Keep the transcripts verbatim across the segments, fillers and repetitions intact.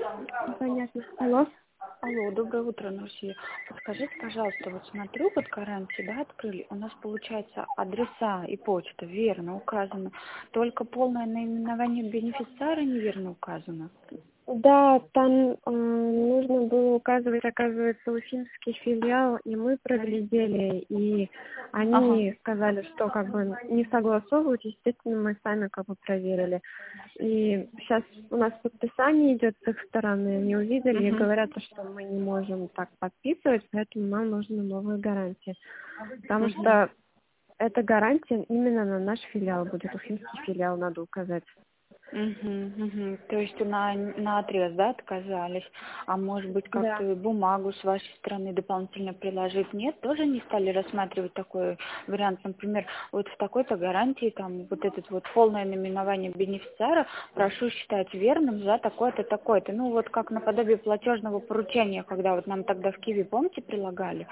Понятно. Алло. Алло, доброе утро, Нурсия. Подскажите, пожалуйста, вот смотрю, под гарантии, да, открыли, у нас получается адреса и почта верно указаны, только полное наименование бенефициара неверно указано. Да, там э, нужно было указывать, оказывается, уфимский филиал, и мы проглядели, и Ага. они сказали, что как бы не согласовывают, естественно, мы сами как бы проверили. И сейчас у нас подписание идет с их стороны, они увидели и Угу. говорят, что мы не можем так подписывать, поэтому нам нужны новые гарантии. Потому Угу. что эта гарантия именно на наш филиал будет, уфимский филиал надо указать. Угу, угу. То есть на, на отрез, да, отказались. А может быть, Да. как-то бумагу с вашей стороны дополнительно приложить? Нет, тоже не стали рассматривать такой вариант. Например, вот в такой-то гарантии, там, вот этот вот полное наименование бенефициара прошу считать верным за такое-то, такое-то. Ну, вот как наподобие платежного поручения, когда вот нам тогда в Киви, помните, прилагали?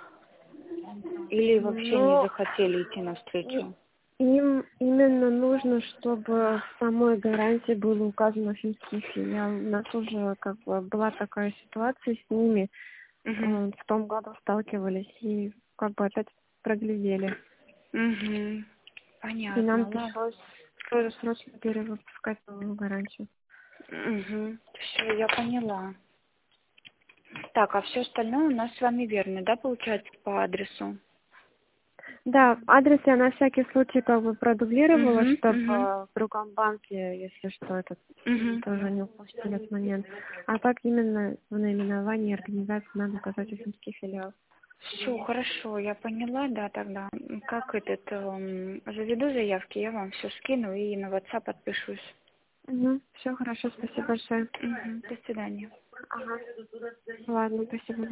Или вообще не Но захотели идти и- навстречу? им именно нужно, чтобы в самой гарантии было указано уфимский филиал. У нас уже как бы была такая ситуация с ними, Угу. э, в том году сталкивались и как бы опять проглядели. Угу. И нам Понятно, ладно. пришлось тоже срочно перевыпускать новую гарантию. Угу. Все, я поняла. Так, а все остальное у нас с вами верно, да, получается, по адресу? Да, адрес я на всякий случай как бы продублировала, Угу, чтобы угу, в другом банке, если что, этот угу. тоже не упустили этот момент. А так именно в наименовании организации надо указать уфимский филиал. Все, хорошо, я поняла, да, тогда. М, Как этот, эм, заведу заявки, я вам все скину и на WhatsApp подпишусь. Угу. Все хорошо, спасибо большое. Угу. До свидания. Ага. Ладно, спасибо.